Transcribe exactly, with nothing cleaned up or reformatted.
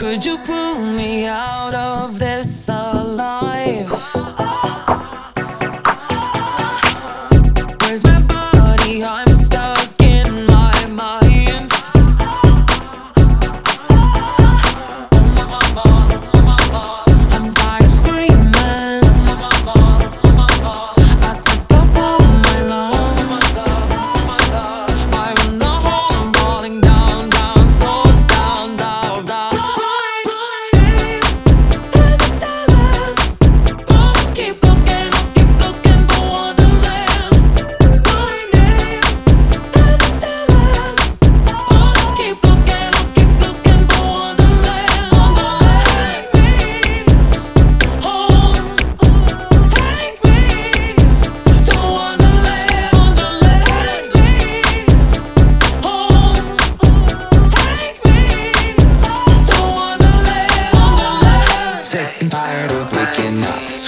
Could you pull me out of this alive? Where's my body? I'm stuck in my mind. I'm tired of screaming at the top of my lungs. I'm in the hole, I'm falling down, down, so down, down, down. My name is Dallas. I'll keep looking, I'll keep looking for Wonderland. My name is Dallas. I'll keep looking, I'll keep looking for Wonderland. Wonderland. Take me home, take me to Wonderland. Wonderland. Take me home, take me to Wonderland. Wonderland. Sick and tired of waking up.